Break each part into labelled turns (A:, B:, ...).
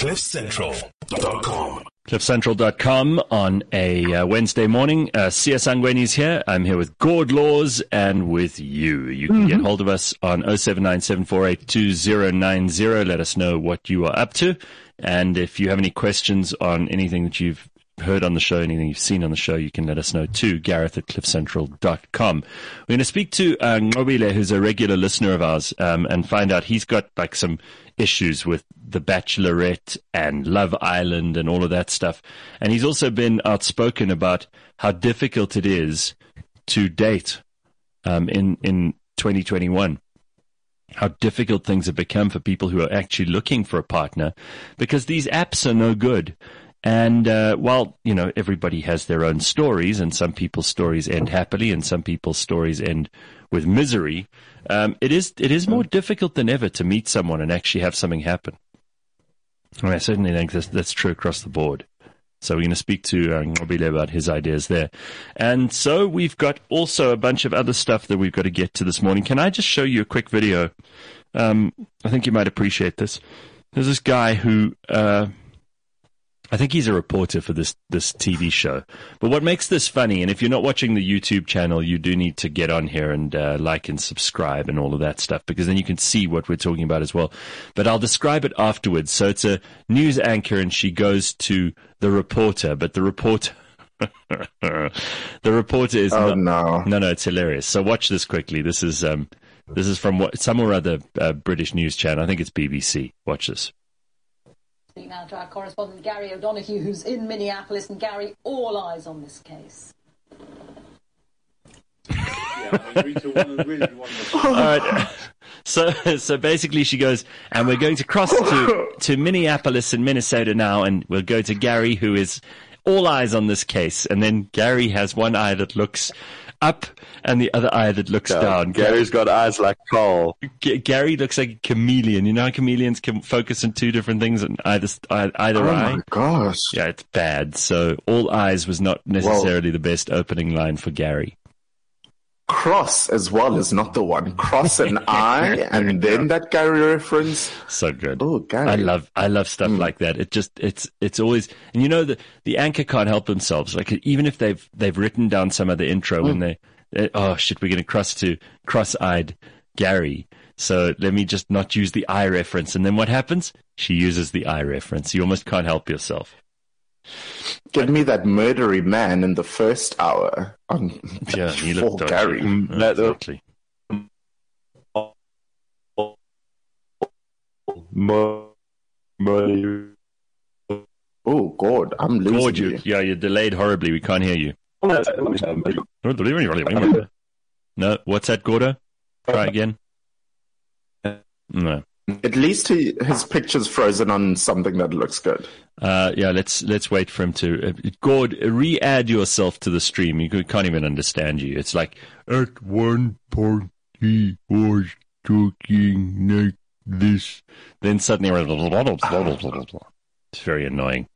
A: CliffCentral.com.
B: CliffCentral.com on a Wednesday morning. Sia Sangweni's here. I'm here with Gord Laws and with you. You can get hold of us on 079-748-2090. Let us know what you are up to. And if you have any questions on anything that you've heard on the show, anything you've seen on the show, you can let us know too. Gareth at CliffCentral.com. We're going to speak to Nqobile, who's a regular listener of ours, and find out he's got like some issues with The Bachelorette and Love Island and all of that stuff. And he's also been outspoken about how difficult it is to date in 2021. How difficult things have become for people who are actually looking for a partner because these apps are no good. And while, you know, everybody has their own stories, and some people's stories end happily and some people's stories end with misery, it is more difficult than ever to meet someone and actually have something happen. And I certainly think that's true across the board. So we're going to speak to Nqobile about his ideas there. And so we've got also a bunch of other stuff that we've got to get to this morning. Can I just show you a quick video? I think you might appreciate this. There's this guy who... I think he's a reporter for this TV show. But what makes this funny, and if you're not watching the YouTube channel, you do need to get on here and like and subscribe and all of that stuff, because then you can see what we're talking about as well. But I'll describe it afterwards. So it's a news anchor, and she goes to the reporter, but the reporter... the reporter is...
C: No,
B: it's hilarious. So watch this quickly. This is from some or other British news channel. I think it's BBC. Watch this.
D: Now to our correspondent Gary O'Donoghue, who's in Minneapolis. And Gary, all eyes on this case.
B: All right. So basically she goes, and we're going to cross to Minneapolis in Minnesota now, and we'll go to Gary, who is all eyes on this case. And then Gary has one eye that looks up and the other eye that looks down.
C: Gary's got eyes like coal.
B: Gary looks like a chameleon. You know how chameleons can focus on two different things in either eye?
C: Oh my gosh.
B: Yeah, it's bad. So all eyes was not necessarily the best opening line for Gary.
C: Cross as well is not the one. Cross an eye and then that Gary reference.
B: So good.
C: Oh, Gary.
B: I love stuff like that. It's always, and you know, the anchor can't help themselves. Like even if they've written down some other intro when they oh shit, we're going to cross to cross-eyed Gary. So let me just not use the eye reference. And then what happens? She uses the eye reference. You almost can't help yourself.
C: Give me that murdery man in the first hour
B: he looked
C: for Gary.
B: Exactly.
C: Oh, God, I'm losing you.
B: Yeah, you're delayed horribly. We can't hear you. No, what's that, Gordo? Try again. No.
C: At least his picture's frozen on something that looks good.
B: Yeah, let's wait for him to... Gord, re-add yourself to the stream. You can't even understand you. It's like, at one point he was talking like this. Then suddenly... It's very annoying.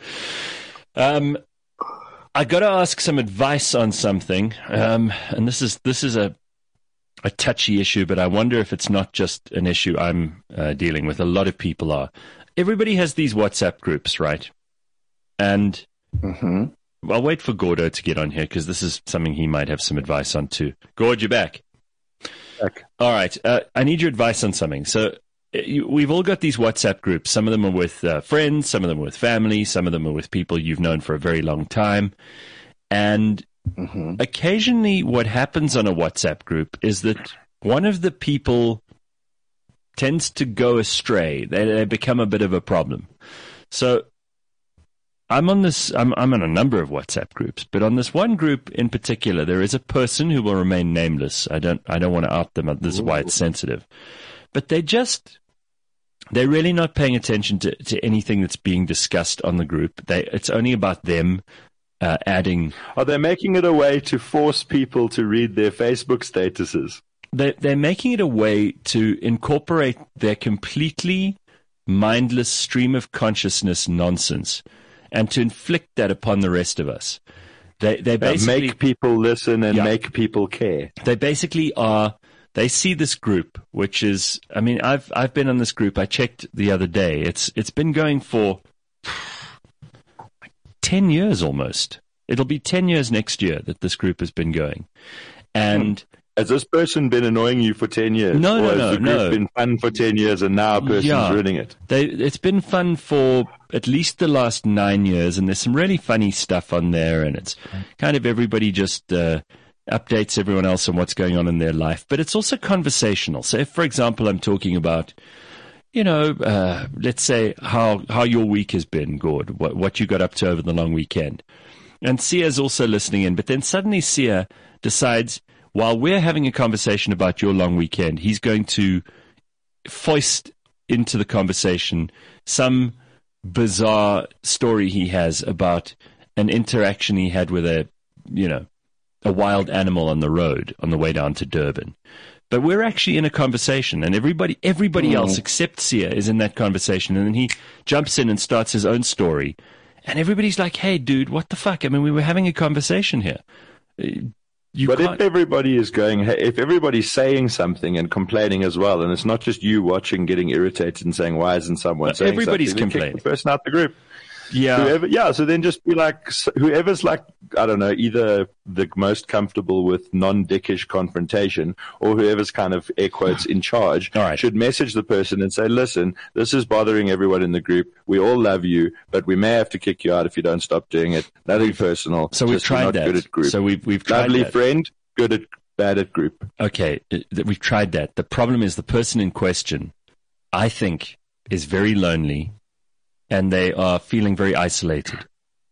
B: I got to ask some advice on something, and this is a touchy issue, but I wonder if it's not just an issue I'm dealing with. A lot of people are. Everybody has these WhatsApp groups, right? And I'll wait for Gordo to get on here because this is something he might have some advice on too. Gord, you're back.
C: Okay.
B: All right. I need your advice on something. So we've all got these WhatsApp groups. Some of them are with friends, some of them are with family, some of them are with people you've known for a very long time. And occasionally what happens on a WhatsApp group is that one of the people tends to go astray. They become a bit of a problem. So I'm on a number of WhatsApp groups, but on this one group in particular, there is a person who will remain nameless. I don't want to out them. This is why it's sensitive. But they're really not paying attention to anything that's being discussed on the group. It's only about them adding.
E: Are they making it a way to force people to read their Facebook statuses?
B: They're making it a way to incorporate their completely mindless stream of consciousness nonsense and to inflict that upon the rest of us. They basically
E: make people listen and make people care.
B: They basically are. They see this group, which is, I mean, I've been on this group. I checked the other day. It's been going for 10 years almost. It'll be 10 years next year that this group has been going. And
E: has this person been annoying you for 10 years?
B: No,
E: or has the group been fun for 10 years and now a person's ruining it?
B: It's been fun for at least the last 9 years, and there's some really funny stuff on there, and it's kind of everybody just updates everyone else on what's going on in their life. But it's also conversational. So if, for example, I'm talking about, let's say how your week has been, Gord, what you got up to over the long weekend. And Sia's also listening in, but then suddenly Sia decides, while we're having a conversation about your long weekend, he's going to foist into the conversation some bizarre story he has about an interaction he had with a wild animal on the road on the way down to Durban. But we're actually in a conversation, and everybody else except Sia is in that conversation, and then he jumps in and starts his own story. And everybody's like, hey, dude, what the fuck? I mean, we were having a conversation here.
E: If everybody is if everybody's saying something and complaining as well, and it's not just you watching, getting irritated and saying, why isn't someone saying
B: everybody's
E: something?
B: complaining.
E: Kick the person out the group.
B: Yeah.
E: So then just be like, whoever's like, I don't know, either the most comfortable with non-dickish confrontation or whoever's kind of air quotes in charge should message the person and say, listen, this is bothering everyone in the group. We all love you, but we may have to kick you out if you don't stop doing it. Nothing personal.
B: So we've tried that.
E: Good at group.
B: So we've tried
E: Lovely
B: that.
E: Friend, bad at group.
B: Okay, we've tried that. The problem is the person in question, I think, is very lonely, and they are feeling very isolated.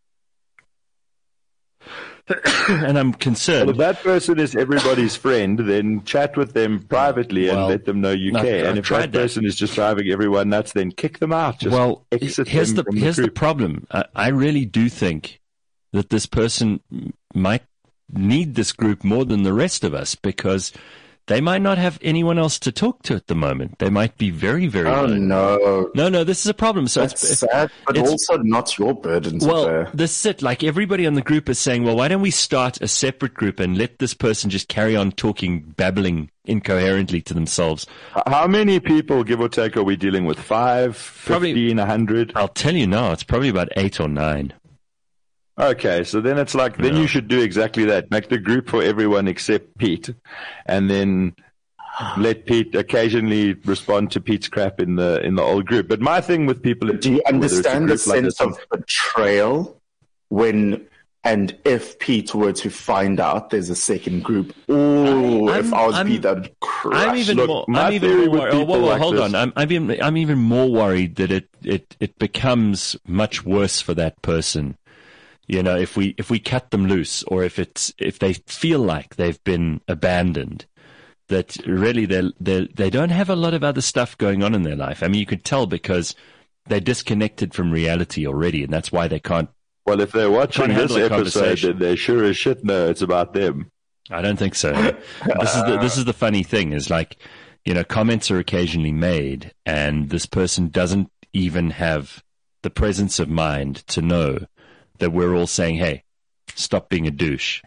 B: And I'm concerned.
E: Well, if that person is everybody's friend, then chat with them privately and let them know you care. And if that person is just driving everyone nuts, then kick them out. Just exit
B: here's
E: them
B: here's the problem. I really do think that this person might need this group more than the rest of us, because they might not have anyone else to talk to at the moment. They might be very, very lonely. No, this is a problem. So
C: it's sad, but it's also not your burden to bear.
B: This is it. Like, everybody on the group is saying, well, why don't we start a separate group and let this person just carry on babbling incoherently to themselves.
E: How many people, give or take, are we dealing with? 5, 15, 100?
B: I'll tell you now, it's probably about 8 or 9.
E: Okay, so then it's like, then you should do exactly that. Make the group for everyone except Pete, and then let Pete occasionally respond to Pete's crap in the old group. But my thing with people is,
C: do you understand the sense of betrayal when and if Pete were to find out there's a second group? If I was Pete, I'd crush.
B: I'm even more worried. Hold on. I'm even more worried that it becomes much worse for that person. You know, if we cut them loose, or if they feel like they've been abandoned, that really they don't have a lot of other stuff going on in their life. I mean, you could tell because they're disconnected from reality already, and that's why they can't.
E: Well, if they're watching this episode, then they sure as shit know it's about them.
B: I don't think so. This is the funny thing, is like, you know, comments are occasionally made, and this person doesn't even have the presence of mind to know that we're all saying, "Hey, stop being a douche."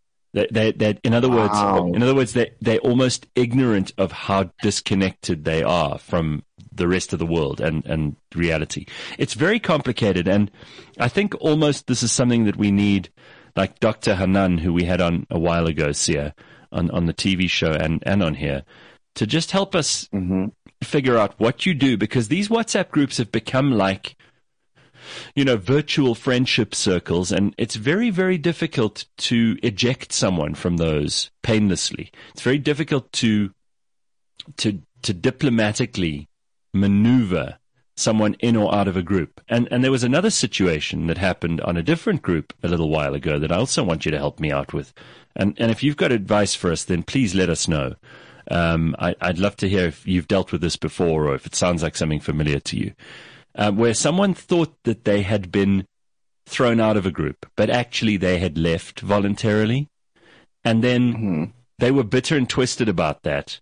B: In other words, they're almost ignorant of how disconnected they are from the rest of the world and reality. It's very complicated, and I think almost this is something that we need, like Dr. Hanan, who we had on a while ago, Sia, on the TV show and on here, to just help us figure out what you do, because these WhatsApp groups have become like, you know, virtual friendship circles, and it's very, very difficult to eject someone from those painlessly. It's very difficult to diplomatically maneuver someone in or out of a group. And there was another situation that happened on a different group a little while ago that I also want you to help me out with. And if you've got advice for us, then please let us know. I'd love to hear if you've dealt with this before, or if it sounds like something familiar to you. Where someone thought that they had been thrown out of a group, but actually they had left voluntarily. And then they were bitter and twisted about that.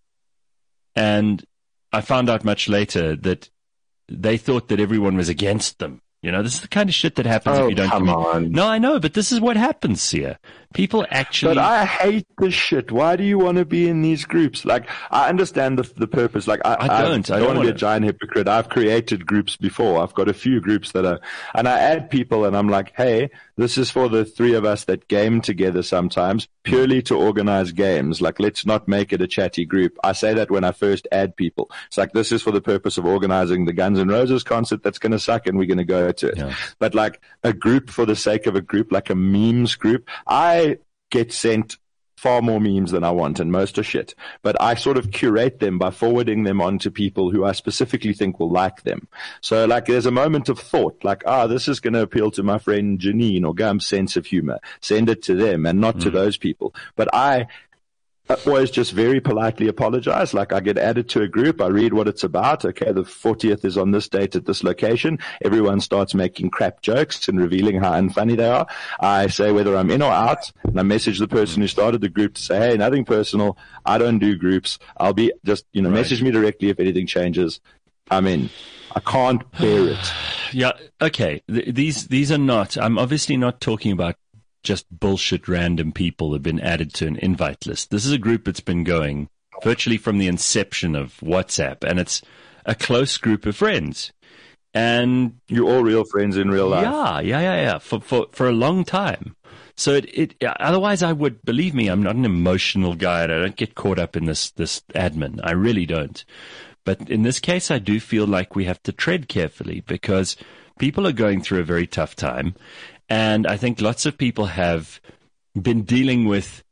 B: And I found out much later that they thought that everyone was against them, You know, this is the kind of shit that happens if you don't
C: on.
B: No, I know, but this is what happens here. People actually...
E: But I hate this shit. Why do you want to be in these groups? Like, I understand the purpose. Like, I don't want to be a giant hypocrite. I've created groups before. I've got a few groups and I add people and I'm like, hey, this is for the three of us that game together sometimes, purely to organize games. Like, let's not make it a chatty group. I say that when I first add people. It's like, this is for the purpose of organizing the Guns N' Roses concert that's going to suck and we're going to go to it. Yeah. But like a group for the sake of a group, like a memes group, I get sent far more memes than I want, and most are shit. But I sort of curate them by forwarding them on to people who I specifically think will like them. So like there's a moment of thought, like, this is going to appeal to my friend Janine or Gump's sense of humor. Send it to them and not to those people. But I always just very politely apologize. Like I get added to a group, I read what it's about. Okay, the 40th is on this date at this location. Everyone starts making crap jokes and revealing how unfunny they are. I say whether I'm in or out, and I message the person who started the group to say, hey, nothing personal. I don't do groups. I'll be just, message me directly if anything changes. I'm in. I can't bear it.
B: Yeah. Okay. These are not, I'm obviously not talking about just bullshit random people that have been added to an invite list. This is a group that's been going virtually from the inception of WhatsApp, and it's a close group of friends. And
E: you're all real friends in real life.
B: Yeah. For a long time. So otherwise I would, believe me, I'm not an emotional guy and I don't get caught up in this admin. I really don't. But in this case, I do feel like we have to tread carefully because people are going through a very tough time. And I think lots of people have been dealing with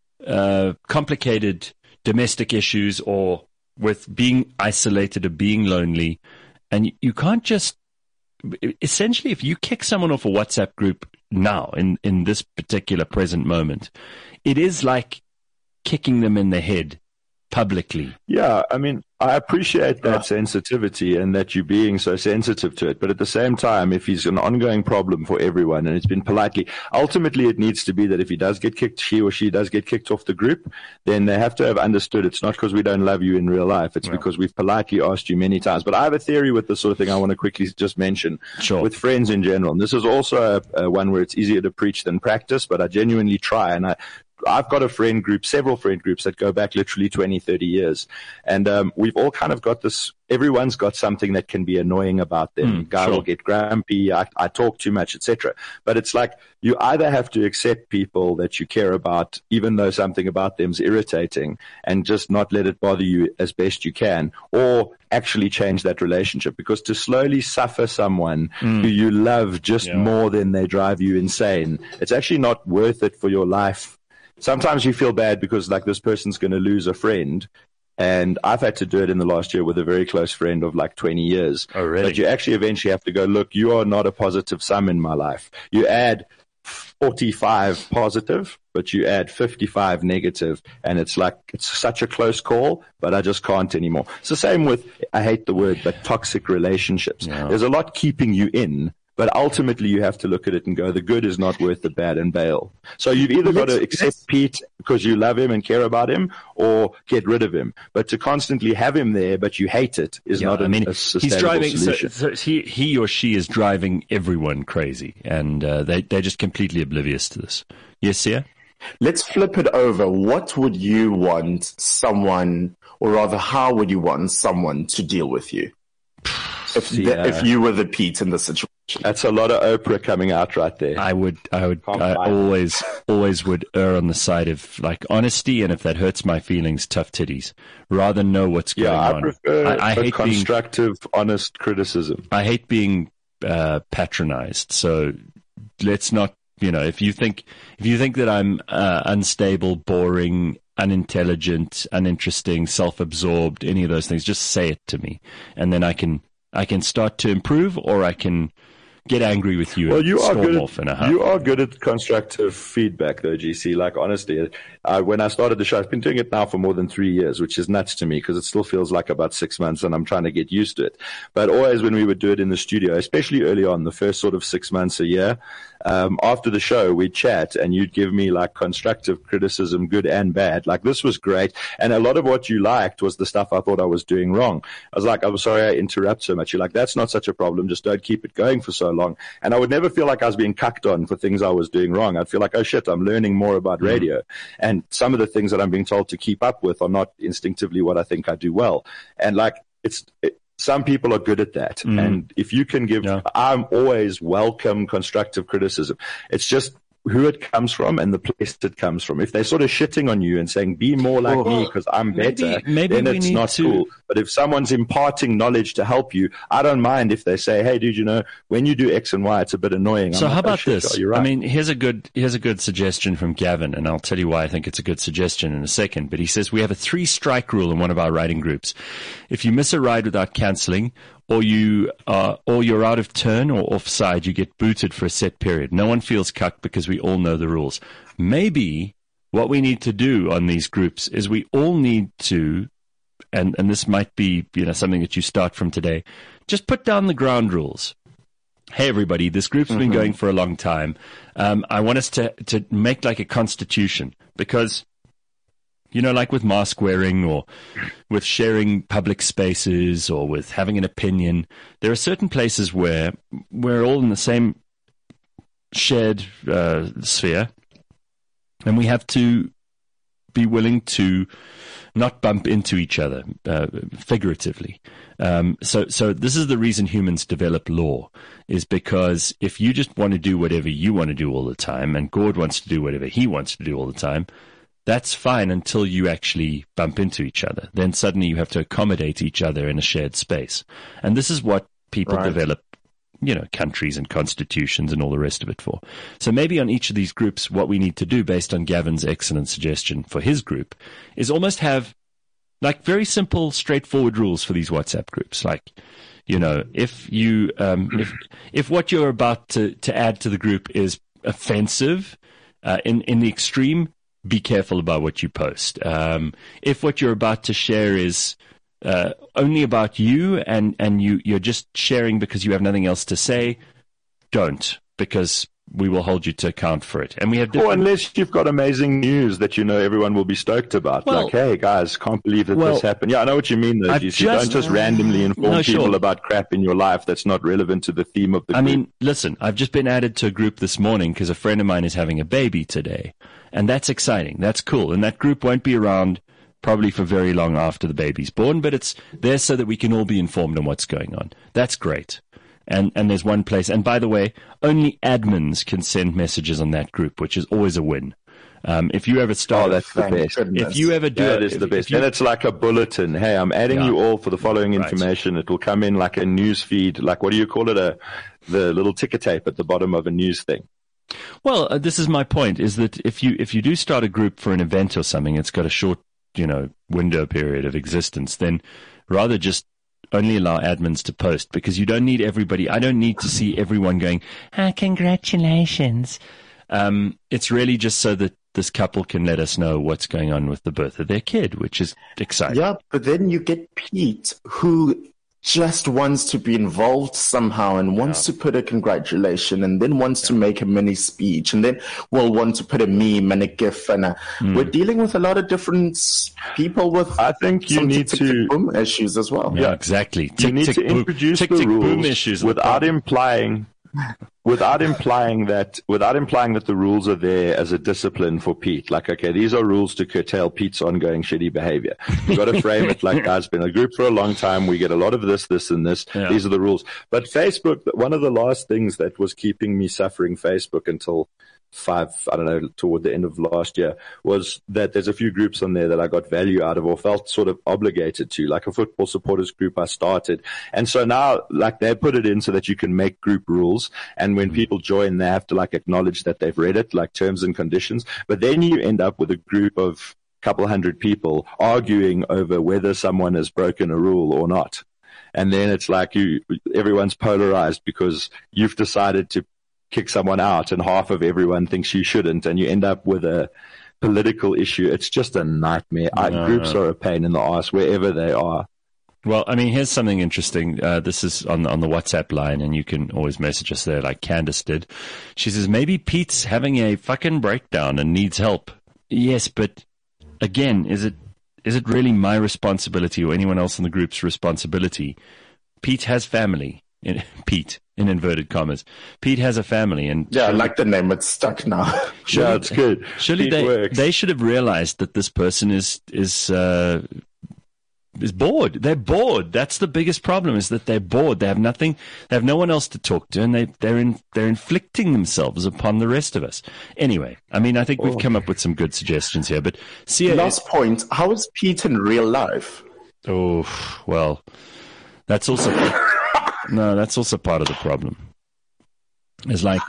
B: complicated domestic issues or with being isolated or being lonely. And you can't just, essentially, if you kick someone off a WhatsApp group now, in this particular present moment, it is like kicking them in the head publicly.
E: Yeah, I mean, I appreciate that sensitivity and that you being so sensitive to it. But at the same time, if he's an ongoing problem for everyone and it's been politely, ultimately it needs to be that if he or she does get kicked off the group, then they have to have understood it's not because we don't love you in real life. It's because we've politely asked you many times. But I have a theory with this sort of thing I want to quickly just mention with friends in general. And this is also a one where it's easier to preach than practice, but I genuinely try. And I've got several friend groups that go back literally 20, 30 years. And we've all kind of got this, everyone's got something that can be annoying about them. Guy will get grumpy, I talk too much, etc. But it's like you either have to accept people that you care about, even though something about them's irritating, and just not let it bother you as best you can, or actually change that relationship. Because to slowly suffer someone who you love just more than they drive you insane, it's actually not worth it for your life. Sometimes you feel bad because like this person's going to lose a friend. And I've had to do it in the last year with a very close friend of like 20 years.
B: Oh, really?
E: But you actually eventually have to go, look, you are not a positive sum in my life. You add 45 positive, but you add 55 negative. And it's like, it's such a close call, but I just can't anymore. It's the same with, I hate the word, but toxic relationships. Yeah. There's a lot keeping you in. But ultimately, you have to look at it and go, the good is not worth the bad, and bail. So you've either got to accept Pete because you love him and care about him, or get rid of him. But to constantly have him there, but you hate it, is not a sustainable solution.
B: So he or she is driving everyone crazy, and they're just completely oblivious to this. Yes, Sia?
C: Let's flip it over. What would you want someone, or rather, how would you want someone to deal with you? If you were the Pete in the situation.
E: That's a lot of Oprah coming out right there.
B: I always would err on the side of like honesty, and if that hurts my feelings, tough titties. Rather know what's going on.
E: I prefer I hate constructive, honest criticism.
B: I hate being patronized. So let's not, if you think that I'm unstable, boring, unintelligent, uninteresting, self-absorbed, any of those things, just say it to me, and then I can start to improve, or I can get angry with you.
E: Well, you are good at constructive feedback, though, GC. Like, honestly, when I started the show, I've been doing it now for more than 3 years, which is nuts to me because it still feels like about 6 months, and I'm trying to get used to it. But always when we would do it in the studio, especially early on, the first sort of 6 months, a year, after the show, we'd chat and you'd give me like constructive criticism, good and bad. Like, this was great. And a lot of what you liked was the stuff I thought I was doing wrong. I was like, I'm sorry I interrupt so much. You're like, that's not such a problem. Just don't keep it going for so long. And I would never feel like I was being cucked on for things I was doing wrong. I'd feel like, oh shit, I'm learning more about radio. And some of the things that I'm being told to keep up with are not instinctively what I think I do well. And like, some people are good at that. And if you can give, I'm always welcome constructive criticism. It's just who it comes from and the place it comes from. If they're sort of shitting on you and saying, be more like me because I'm better, then it's not cool. But if someone's imparting knowledge to help you, I don't mind if they say, hey, dude, you know, when you do X and Y, it's a bit annoying.
B: So how about this?
E: You're right.
B: I mean, here's a good suggestion from Gavin, and I'll tell you why I think it's a good suggestion in a second. But he says, we have a 3-strike rule in one of our riding groups. If you miss a ride without cancelling, or you're out of turn or offside, you get booted for a set period. No one feels cucked because we all know the rules. Maybe what we need to do on these groups is we all need to, and this might be, you know, something that you start from today, just put down the ground rules. Hey, everybody, this group's been going for a long time. I want us to make like a constitution because, you know, like with mask wearing or with sharing public spaces or with having an opinion, there are certain places where we're all in the same shared sphere, and we have to be willing to not bump into each other figuratively. So this is the reason humans develop law, is because if you just want to do whatever you want to do all the time, and Gord wants to do whatever he wants to do all the time, that's fine until you actually bump into each other. Then suddenly you have to accommodate each other in a shared space. And this is what people develop, you know, countries and constitutions and all the rest of it for. So maybe on each of these groups, what we need to do, based on Gavin's excellent suggestion for his group, is almost have like very simple, straightforward rules for these WhatsApp groups. Like, you know, if you, if what you're about to add to the group is offensive, in the extreme, be careful about what you post. If what you're about to share is only about you and you're just sharing because you have nothing else to say, don't, because we will hold you to account for it. And we have
E: or unless you've got amazing news that you know everyone will be stoked about. Well, like, hey, guys, can't believe that this happened. Yeah, I know what you mean, though. You don't just randomly inform people about crap in your life that's not relevant to the theme of the group.
B: I mean, listen, I've just been added to a group this morning because a friend of mine is having a baby today. And that's exciting. That's cool. And that group won't be around probably for very long after the baby's born, but it's there so that we can all be informed on what's going on. That's great. And there's one place. And by the way, only admins can send messages on that group, which is always a win. If you ever start,
E: that's the best.
B: If you ever do
E: it, is the best. Then it's like a bulletin. Hey, I'm adding you all for the following information. It will come in like a news feed. Like, what do you call it? The little ticker tape at the bottom of a news thing.
B: Well, this is my point, is that if you do start a group for an event or something, it's got a short, you know, window period of existence, then rather just only allow admins to post, because you don't need everybody. I don't need to see everyone going, congratulations. It's really just so that this couple can let us know what's going on with the birth of their kid, which is exciting.
C: Yeah, but then you get Pete, who just wants to be involved somehow and wants to put a congratulation and then wants to make a mini speech and then will want to put a meme and a gif. And we're dealing with a lot of different people with,
E: I think, you need to
C: boom issues as well.
B: Yeah, exactly.
E: You need to introduce the rules issues without implying that the rules are there as a discipline for Pete. Like, okay, these are rules to curtail Pete's ongoing shitty behavior. You've got to frame it like, guys, been a group for a long time. We get a lot of this, and this. Yeah. These are the rules. But Facebook, one of the last things that was keeping me suffering Facebook until toward the end of last year, was that there's a few groups on there that I got value out of or felt sort of obligated to, like a football supporters group I started. And so now, like, they put it in so that you can make group rules. And when people join, they have to like acknowledge that they've read it, like terms and conditions. But then you end up with a group of couple hundred people arguing over whether someone has broken a rule or not. And then it's like everyone's polarized because you've decided to kick someone out and half of everyone thinks you shouldn't, and you end up with a political issue. It's just a nightmare. Groups are a pain in the ass wherever they are.
B: Well, I mean, here's something interesting. This is on the WhatsApp line, and you can always message us there like Candace did. She says, maybe Pete's having a fucking breakdown and needs help. Yes, but again, is it really my responsibility or anyone else in the group's responsibility? Pete has family. Pete, in inverted commas. Pete has a family. And
C: yeah, I like the name. It's stuck now.
E: Yeah, it's good.
B: Surely they should have realized that this person is bored. They're bored. That's the biggest problem, is that they're bored. They have nothing. They have no one else to talk to, and they're inflicting themselves upon the rest of us. Anyway, I mean, I think we've come up with some good suggestions here. But
C: last point: how is Pete in real life?
B: Oh, well, that's also that's also part of the problem. It's like,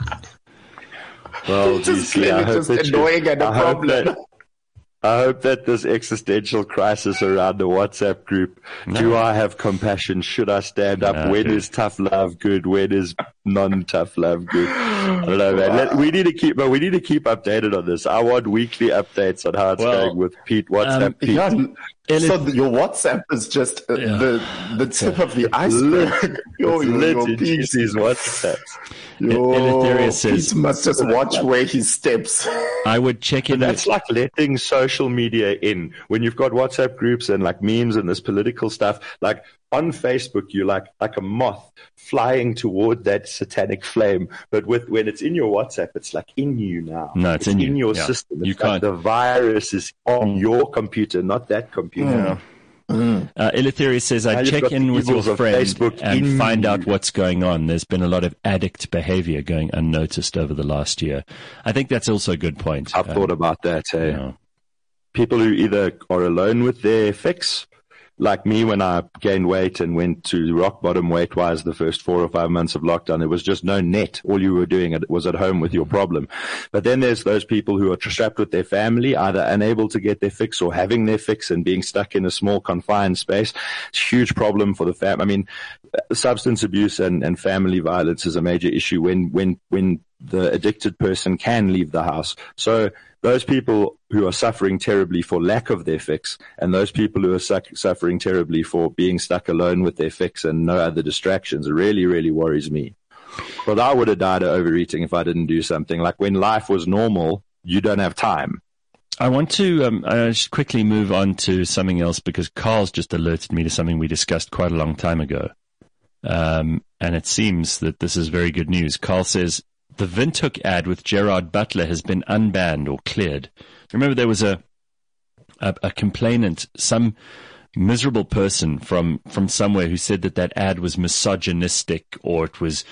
E: well,
C: just annoying and a problem.
E: I hope that this existential crisis around the WhatsApp group, do I have compassion? Should I stand up? When is tough love good? When is non-tough love good? I don't know, man. We need to keep updated on this. I want weekly updates on how it's going with Pete. WhatsApp Pete.
C: Yeah, so your WhatsApp is just the tip of the iceberg.
E: Pete's WhatsApps.
C: Eleutheria says Pete must just watch where he steps.
B: I would check in.
E: That's like letting social media in. When you've got WhatsApp groups and like memes and this political stuff, like on Facebook, you're like a moth flying toward that satanic flame. But when it's in your WhatsApp, it's like in you now.
B: No, it's in
E: your system. You can't. The virus is on your computer, not that computer.
B: Eleutheria says, I check in with your friend and find out what's going on. There's been a lot of addict behavior going unnoticed over the last year. I think that's also a good point.
E: I've thought about that. People who either are alone with their fix, like me when I gained weight and went to rock bottom weight-wise the first 4 or 5 months of lockdown, there was just no net. All you were doing was at home with your problem. But then there's those people who are trapped with their family, either unable to get their fix or having their fix and being stuck in a small confined space. It's a huge problem for the family. I mean, substance abuse and family violence is a major issue when the addicted person can leave the house. So those people who are suffering terribly for lack of their fix, and those people who are suffering terribly for being stuck alone with their fix and no other distractions, really, really worries me. But I would have died of overeating if I didn't do something. Like when life was normal, you don't have time.
B: I want to just quickly move on to something else, because Carl's just alerted me to something we discussed quite a long time ago. And it seems that this is very good news. Carl says, the Windhoek ad with Gerard Butler has been unbanned or cleared. Remember, there was a complainant, some miserable person from somewhere, who said that ad was misogynistic, or it was,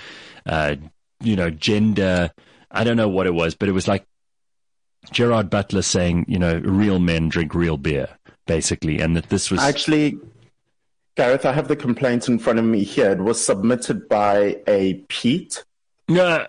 B: gender. I don't know what it was, but it was like Gerard Butler saying, real men drink real beer, basically, and that this was
C: actually. Gareth, I have the complaint in front of me here. It was submitted by a Pete.
B: No.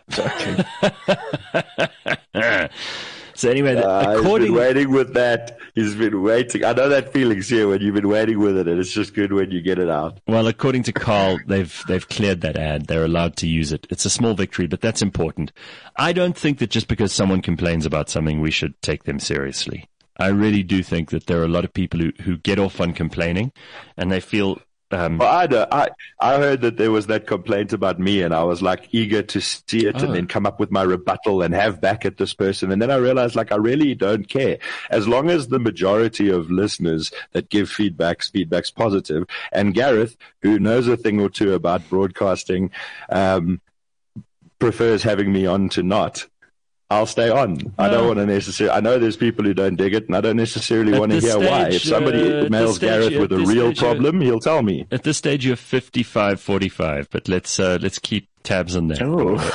B: So anyway,
E: he's been waiting with that. He's been waiting. I know that feeling's here when you've been waiting with it, and it's just good when you get it out.
B: Well, according to Carl, they've cleared that ad. They're allowed to use it. It's a small victory, but that's important. I don't think that just because someone complains about something, we should take them seriously. I really do think that there are a lot of people who get off on complaining, and they feel.
E: I heard that there was that complaint about me, and I was like eager to see it and then come up with my rebuttal and have back at this person. And then I realized, like, I really don't care. As long as the majority of listeners that give feedback's positive, and Gareth, who knows a thing or two about broadcasting, prefers having me on to not, I'll stay on. I don't want to necessarily. I know there's people who don't dig it, and I don't necessarily want to hear why. If somebody mails Gareth with a real problem, he'll tell me.
B: At this stage, you're 55-45, but let's keep tabs on that.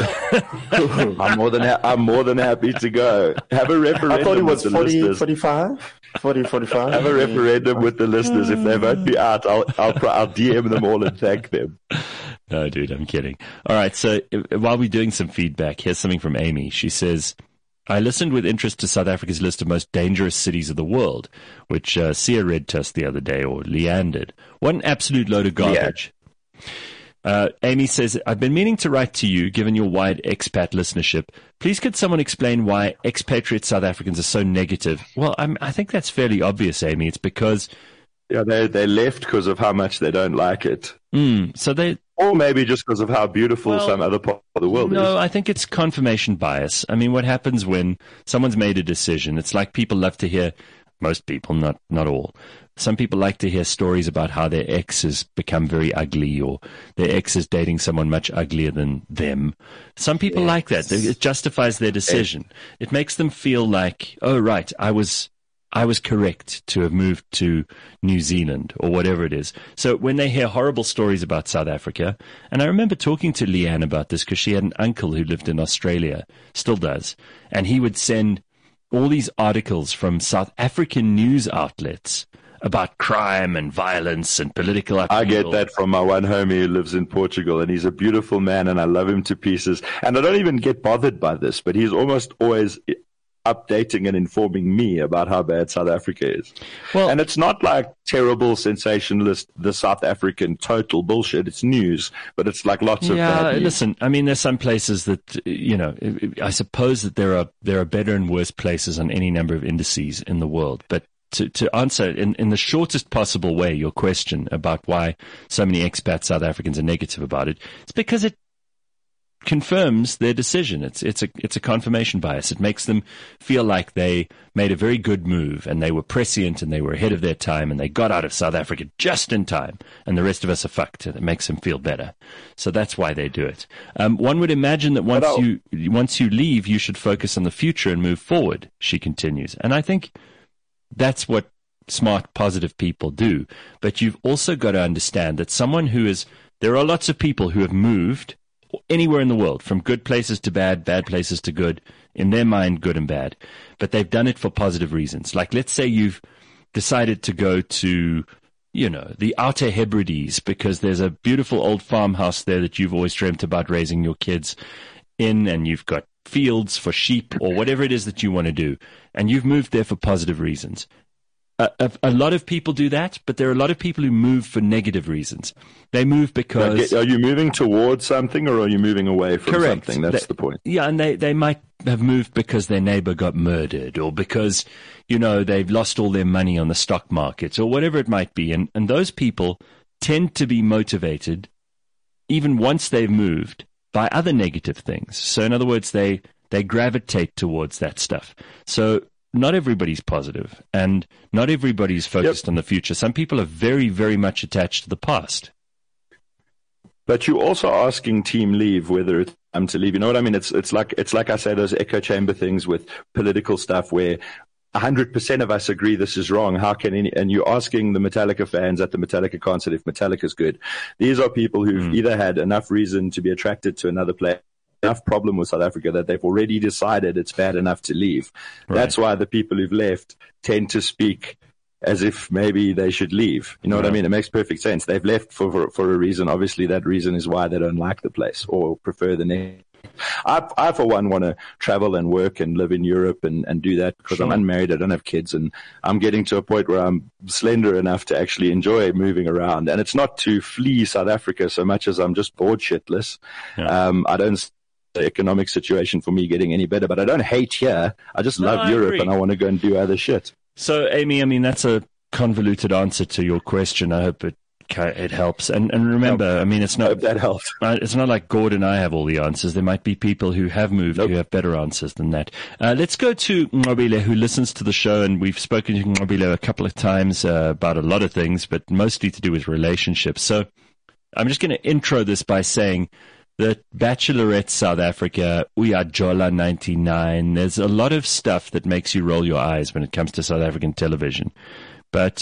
E: I'm more than happy to go. Have a referendum.
C: I thought it was
E: with the
C: 40,
E: listeners.
C: 45? 40-45.
E: Have a referendum with the listeners. If they vote me out, I'll DM them all and thank them.
B: No, dude, I'm kidding. All right, so while we're doing some feedback, here's something from Amy. She says, I listened with interest to South Africa's list of most dangerous cities of the world, which Sia read to us the other day, or Leanne did. What an absolute load of garbage. Yeah. Amy says, I've been meaning to write to you, given your wide expat listenership. Please could someone explain why expatriate South Africans are so negative? Well, I think that's fairly obvious, Amy. It's because
E: Yeah, they left because of how much they don't like it.
B: Or
E: maybe just because of how beautiful some other part of the world is.
B: No, I think it's confirmation bias. I mean, what happens when someone's made a decision? It's like people love to hear, most people, not all. Some people like to hear stories about how their ex has become very ugly, or their ex is dating someone much uglier than them. Some people like that. It justifies their decision. It makes them feel like, oh, right, I was correct to have moved to New Zealand or whatever it is. So when they hear horrible stories about South Africa, and I remember talking to Leanne about this because she had an uncle who lived in Australia, still does, and he would send all these articles from South African news outlets about crime and violence and political upheaval.
E: I get that from my one homie who lives in Portugal, and he's a beautiful man, and I love him to pieces. And I don't even get bothered by this, but he's almost always updating and informing me about how bad South Africa is. Well, and it's not like terrible, sensationalist, the South African total bullshit. It's news, but it's like lots of bad news.
B: Listen, I mean, there's some places that, I suppose that there are better and worse places on any number of indices in the world, but to answer in the shortest possible way your question about why so many expat South Africans are negative about it, it's because it confirms their decision. It's a confirmation bias. It makes them feel like they made a very good move and they were prescient and they were ahead of their time and they got out of South Africa just in time and the rest of us are fucked. It makes them feel better. So that's why they do it. One would imagine that once you leave, you should focus on the future and move forward, she continues. And I think that's what smart, positive people do. But you've also got to understand that there are lots of people who have moved anywhere in the world, from good places to bad places to good, in their mind, good and bad. But they've done it for positive reasons. Like, let's say you've decided to go to, the Outer Hebrides because there's a beautiful old farmhouse there that you've always dreamt about raising your kids in, and you've got fields for sheep or whatever it is that you want to do. And you've moved there for positive reasons. A lot of people do that, but there are a lot of people who move for negative reasons. They move because...
E: Are you moving towards something or are you moving away from something? That's the point.
B: Yeah, and they might have moved because their neighbor got murdered or because, they've lost all their money on the stock market or whatever it might be. And those people tend to be motivated, even once they've moved, by other negative things. So in other words, they gravitate towards that stuff. So not everybody's positive and not everybody's focused on the future. Some people are very, very much attached to the past.
E: But you're also asking team leave whether it's time to leave. You know what I mean? It's like I say, those echo chamber things with political stuff where 100% of us agree this is wrong. How can and you're asking the Metallica fans at the Metallica concert if Metallica's good. These are people who've either had enough reason to be attracted to another player, enough problem with South Africa that they've already decided it's bad enough to leave. Right. That's why the people who've left tend to speak as if maybe they should leave. You know what I mean? It makes perfect sense. They've left for a reason. Obviously, that reason is why they don't like the place or prefer the name. I, for one, want to travel and work and live in Europe and do that because I'm unmarried. I don't have kids, and I'm getting to a point where I'm slender enough to actually enjoy moving around. And it's not to flee South Africa so much as I'm just bored shitless. Yeah. I don't see the economic situation for me getting any better, but I don't hate here. I just love Europe and I want to go and do other shit.
B: So, Amy, I mean, that's a convoluted answer to your question. I hope it helps. And remember, I mean, it's not
E: that helps.
B: It's not like Gord and I have all the answers. There might be people who have moved who have better answers than that. Let's go to Nqobile, who listens to the show, and we've spoken to Nqobile a couple of times about a lot of things, but mostly to do with relationships. So I'm just going to intro this by saying that Bachelorette South Africa, We Are Jola 99, there's a lot of stuff that makes you roll your eyes when it comes to South African television. But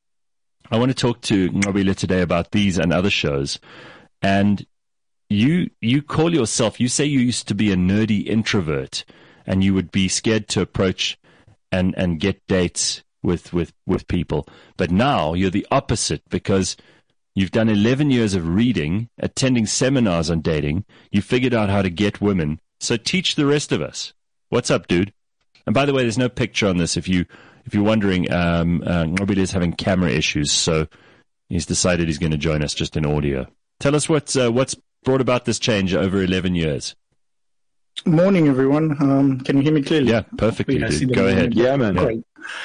B: I want to talk to Nqobile today about these and other shows. And you call yourself, you say you used to be a nerdy introvert and you would be scared to approach and get dates with people. But now you're the opposite because you've done 11 years of reading, attending seminars on dating. You figured out how to get women. So teach the rest of us. What's up, dude? And by the way, there's no picture on this. If you're wondering, Nqobile is having camera issues, so he's decided he's going to join us just in audio. Tell us what's brought about this change over 11 years.
A: Morning, everyone. Can you hear me clearly?
B: Yeah, perfectly, dude. Go ahead.
E: Yeah, man.
A: Great.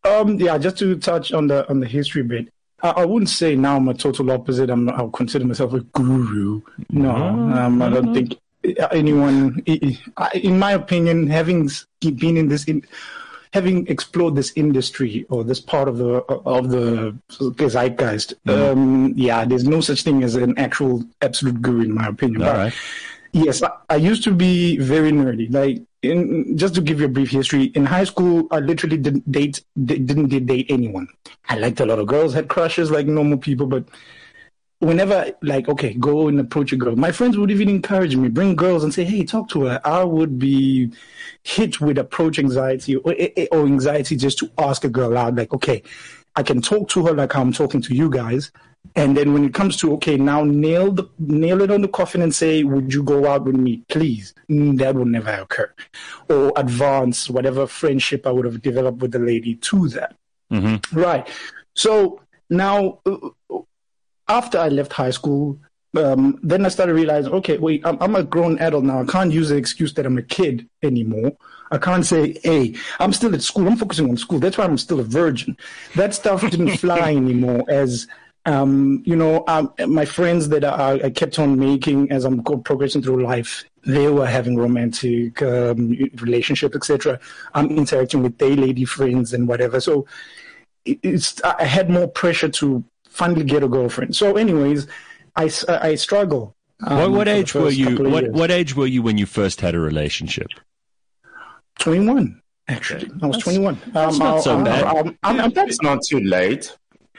A: Just to touch on the history bit. I wouldn't say now I'm a total opposite. I'll consider myself a guru. No, I don't think anyone, in my opinion, having been in this, having explored this industry or this part of the zeitgeist, there's no such thing as an actual absolute guru, in my opinion.
B: All right.
A: Yes, I used to be very nerdy. Like, just to give you a brief history, in high school, I literally didn't date anyone. I liked a lot of girls, had crushes like normal people, but whenever, go and approach a girl, my friends would even encourage me, bring girls and say, hey, talk to her. I would be hit with approach anxiety or anxiety just to ask a girl out, like, okay, I can talk to her like how I'm talking to you guys. And then when it comes to, okay, now nail it on the coffin and say, would you go out with me, please? That will never occur. Or advance whatever friendship I would have developed with the lady to that. Mm-hmm. Right. So now, after I left high school, then I started realizing, okay, wait, I'm a grown adult now. I can't use the excuse that I'm a kid anymore. I can't say, hey, I'm still at school. I'm focusing on school. That's why I'm still a virgin. That stuff didn't fly anymore as... my friends that I kept on making as I'm progressing through life, they were having romantic relationships, etc. I'm interacting with their lady friends and whatever. So I had more pressure to finally get a girlfriend. So anyways, I struggle.
B: What age were you? What age were you when you first had a relationship?
A: 21, actually. I was 21.
B: That's not so bad.
C: That's not too late.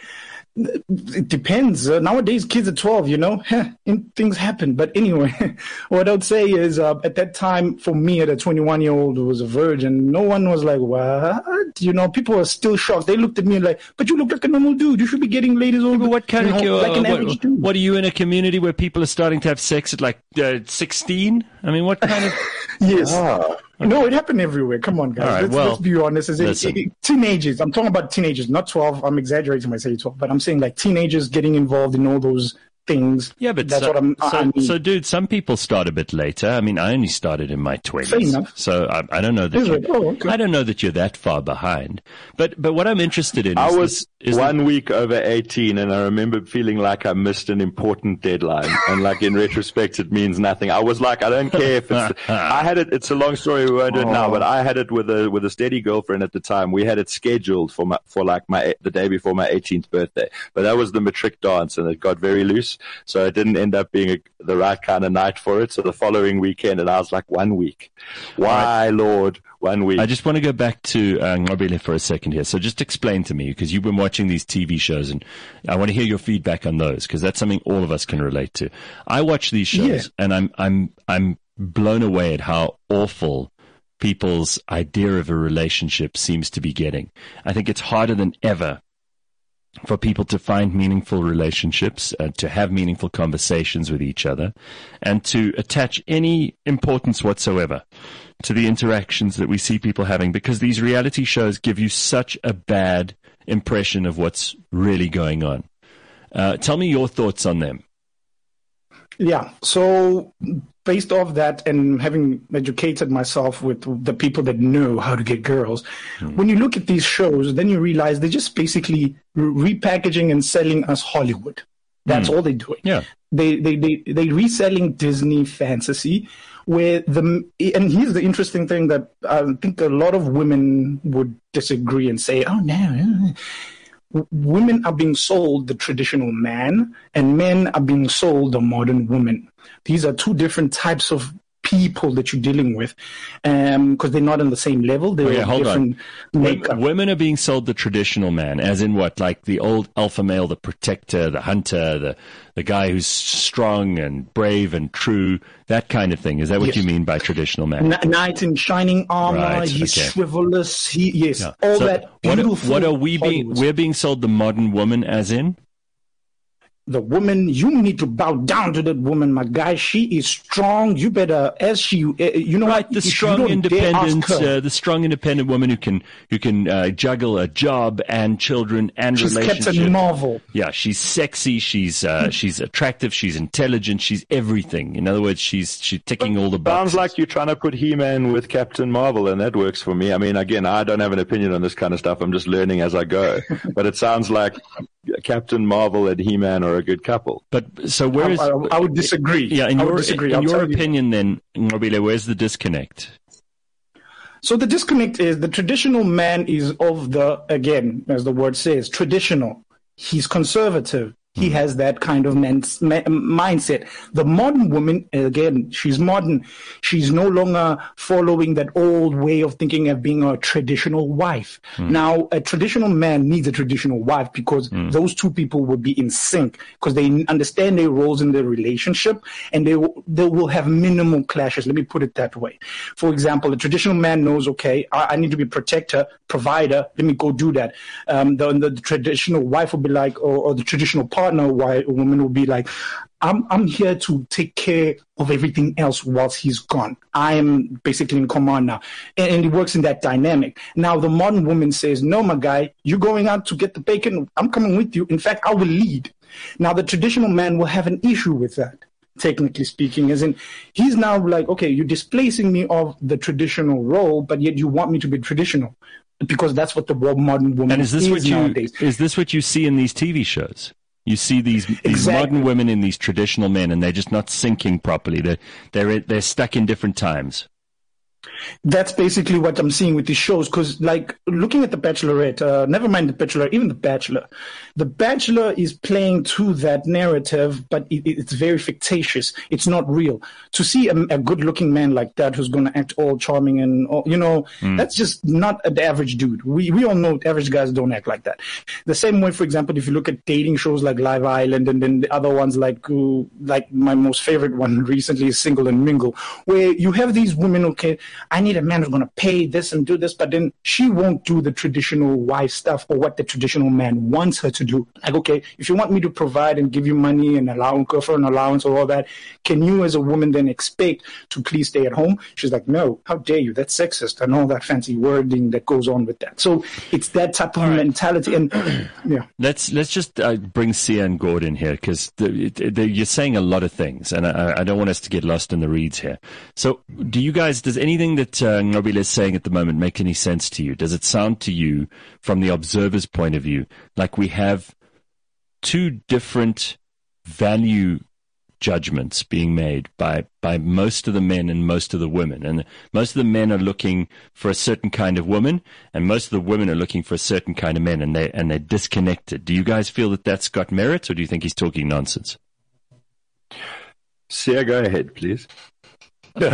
A: It depends. Nowadays, kids are 12, things happen. But anyway, what I would say is at that time, for me, at a 21-year-old who was a virgin, no one was like, what? People were still shocked. They looked at me like, but you look like a normal dude. You should be getting ladies over.
B: But what kind of,
A: like an average dude.
B: What are you in a community where people are starting to have sex at like 16? I mean, what kind of...
A: Yes. No, it happened everywhere. Come on, guys.
B: Right,
A: let's be honest. Teenagers. I'm talking about teenagers, not 12. I'm exaggerating when I say 12, but I'm saying like teenagers getting involved in all those things.
B: Yeah, but
A: that's what I mean.
B: So, dude, some people start a bit later. I mean, I only started in my 20s.
A: Fair enough.
B: So I don't know that I don't know that you're that far behind. But what I'm interested in is
E: 1 week over 18, and I remember feeling like I missed an important deadline. And like in retrospect, it means nothing. I was like, I don't care if it's. I had it. It's a long story. We won't do it now, but I had it with a steady girlfriend at the time. We had it scheduled for the day before my 18th birthday. But that was the matric dance, and it got very loose. So it didn't end up being the right kind of night for it. So the following weekend, and I was like, 1 week. Why, Lord, 1 week?
B: I just want to go back to Ngobile for a second here. So just explain to me, because you've been watching these TV shows, and I want to hear your feedback on those, because that's something all of us can relate to. I watch these shows, and I'm blown away at how awful people's idea of a relationship seems to be getting. I think it's harder than ever for people to find meaningful relationships, to have meaningful conversations with each other, and to attach any importance whatsoever to the interactions that we see people having, because these reality shows give you such a bad impression of what's really going on. Tell me your thoughts on them.
A: Yeah, so based off that and having educated myself with the people that know how to get girls, when you look at these shows, then you realize they're just basically repackaging and selling us Hollywood. That's all they're doing.
B: Yeah.
A: They reselling Disney fantasy, and here's the interesting thing that I think a lot of women would disagree and say, oh, no. Women are being sold the traditional man, and men are being sold the modern woman. These are two different types of people that you're dealing with, because they're not on the same level. They're different makeup.
B: Women are being sold the traditional man, as in what? Like the old alpha male, the protector, the hunter, the guy who's strong and brave and true, that kind of thing. Is that what you mean by traditional man?
A: Knight in shining armor,
B: right,
A: he's chivalrous, all
B: so
A: that beautiful.
B: What are we being? We're being sold the modern woman, as in?
A: the woman, you need to bow down to that woman, my guy. She is strong. You better,
B: right? The strong, independent woman who can juggle a job and children and relationships.
A: She's Captain Marvel.
B: Yeah, she's sexy. She's attractive. She's intelligent. She's everything. In other words, she's ticking all the boxes.
E: Sounds like you're trying to put He-Man with Captain Marvel, and that works for me. I mean, again, I don't have an opinion on this kind of stuff. I'm just learning as I go. But it sounds like Captain Marvel and He-Man are a good couple.
B: But so where is...
A: I would disagree.
B: Yeah, in your opinion then, Ngobile, where's the disconnect?
A: So the disconnect is the traditional man is of the, again, as the word says, traditional. He's conservative. He has that kind of mindset. The modern woman, again, she's modern. She's no longer following that old way of thinking of being a traditional wife. Now, a traditional man needs a traditional wife because those two people will be in sync because they understand their roles in their relationship and they will have minimal clashes. Let me put it that way. For example, a traditional man knows, okay, I need to be a protector, provider. Let me go do that. The traditional wife will be like, or the traditional partner, why a woman will be like, I'm here to take care of everything else whilst he's gone. I am basically in command now. And it works in that dynamic. Now, the modern woman says, no, my guy, you're going out to get the bacon. I'm coming with you. In fact, I will lead. Now, the traditional man will have an issue with that, technically speaking, as in he's now like, okay, you're displacing me of the traditional role, but yet you want me to be traditional because that's what the modern woman is nowadays.
B: Is this what you see in these TV shows? You see these modern women in these traditional men, and they're just not syncing properly. They're stuck in different times.
A: That's basically what I'm seeing with these shows. Because, like, looking at The Bachelorette, never mind The Bachelor, even The Bachelor. The Bachelor is playing to that narrative, but it's very fictitious. It's not real. To see a good-looking man like that who's going to act all charming and, that's just not the average dude. We all know average guys don't act like that. The same way, for example, if you look at dating shows like Live Island and then the other ones like my most favorite one recently is Single and Mingle, where you have these women, okay, I need a man who's going to pay this and do this, but then she won't do the traditional wife stuff or what the traditional man wants her to do. Like, okay, if you want me to provide and give you money and go for an allowance or all that, can you as a woman then expect to please stay at home? She's like, no, how dare you? That's sexist and all that fancy wording that goes on with that. So it's that type of mentality. And yeah,
B: let's just bring Sia and Gordon here because you're saying a lot of things, and I don't want us to get lost in the reeds here. So does anything that Ngobile is saying at the moment make any sense to you? Does it sound to you, from the observer's point of view, like we have two different value judgments being made by most of the men and most of the women? And most of the men are looking for a certain kind of woman, and most of the women are looking for a certain kind of men, and they're disconnected. Do you guys feel that that's got merit, or do you think he's talking nonsense?
E: Sia, go ahead, please. You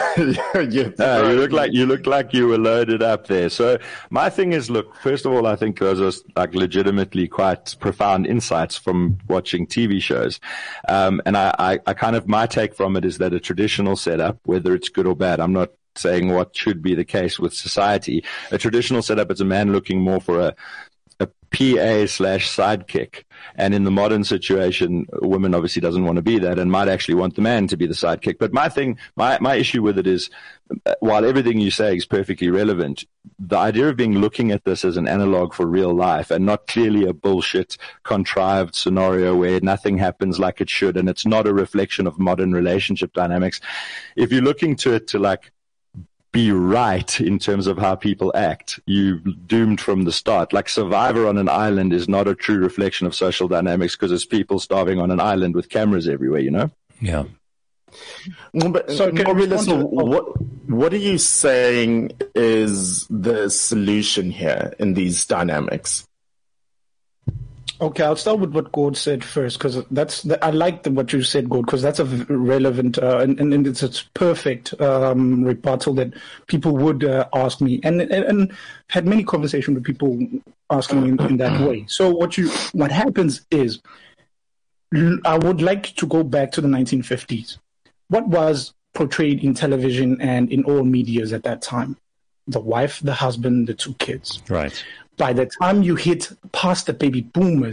E: look like you were loaded up there. So my thing is, look, first of all, I think those are like legitimately quite profound insights from watching TV shows. And I kind of, my take from it is that a traditional setup, whether it's good or bad, I'm not saying what should be the case with society. A traditional setup is a man looking more for a PA/sidekick. And in the modern situation, a woman obviously doesn't want to be that and might actually want the man to be the sidekick. But my issue with it is, while everything you say is perfectly relevant, the idea of looking at this as an analog for real life and not clearly a bullshit contrived scenario where nothing happens like it should and it's not a reflection of modern relationship dynamics. If you're looking to it to like be right in terms of how people act, you doomed from the start. Like Survivor on an island is not a true reflection of social dynamics because it's people starving on an island with cameras everywhere, you know?
B: Yeah.
C: But, so what are you saying is the solution here in these dynamics?
A: Okay, I'll start with what Gord said first, because I like what you said, Gord, because that's a relevant and it's a perfect rebuttal that people would ask me, and had many conversations with people asking me in that way. So what happens is, I would like to go back to the 1950s. What was portrayed in television and in all medias at that time? The wife, the husband, the two kids.
B: Right.
A: By the time you hit past the baby boomers,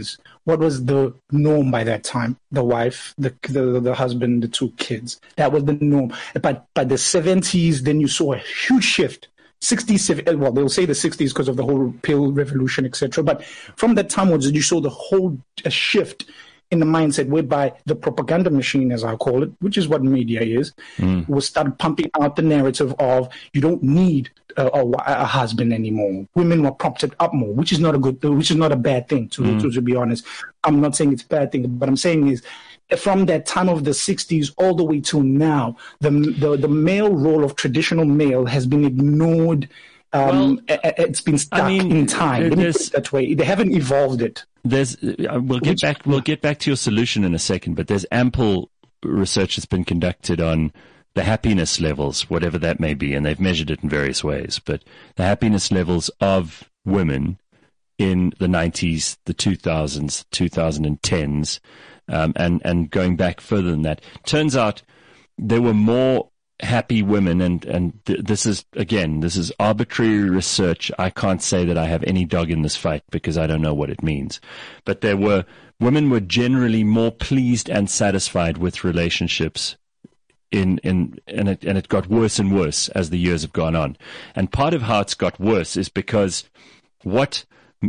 A: what was the norm by that time? The wife, the husband, the 2 kids. That was the norm. But by the 70s, then you saw a huge shift. 60s, well, they'll say the 60s because of the whole pill revolution, etc. But from that time onwards, you saw the whole shift in the mindset whereby the propaganda machine, as I call it, which is what media is, will start pumping out the narrative of you don't need a husband anymore. Women were propped up more, which is not a bad thing, to be honest. I'm not saying it's a bad thing, but I'm saying is from that time of the 60s all the way till now, the male role of traditional male has been ignored. It's been stuck in time. Let me put it that way. They haven't evolved it.
B: We'll get back to your solution in a second, but there's ample research that's been conducted on the happiness levels, whatever that may be, and they've measured it in various ways. But the happiness levels of women in the 90s, the 2000s, 2010s, and going back further than that, turns out there were more happy women, and this is arbitrary research. I can't say that I have any dog in this fight because I don't know what it means. But women were generally more pleased and satisfied with relationships and it got worse and worse as the years have gone on. And part of how it's got worse is because what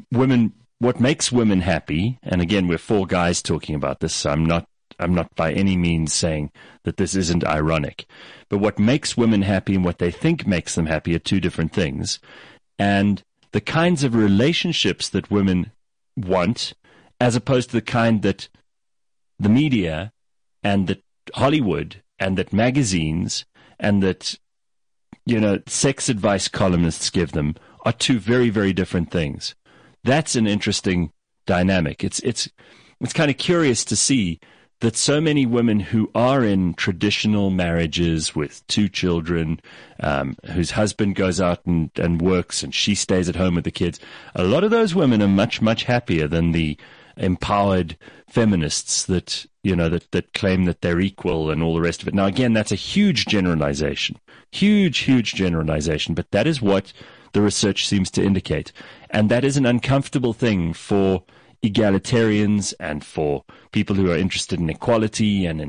B: makes women happy, and again, we're 4 guys talking about this, so I'm not by any means saying that this isn't ironic. But what makes women happy and what they think makes them happy are 2 different things. And the kinds of relationships that women want, as opposed to the kind that the media and that Hollywood and that magazines and that, sex advice columnists give them, are 2 very, very different things. That's an interesting dynamic. It's kind of curious to see that so many women who are in traditional marriages with 2 children, whose husband goes out and works and she stays at home with the kids, a lot of those women are much, much happier than the empowered feminists that claim that they're equal and all the rest of it. Now, again, that's a huge generalization, huge generalization, but that is what the research seems to indicate. And that is an uncomfortable thing for egalitarians and for people who are interested in equality and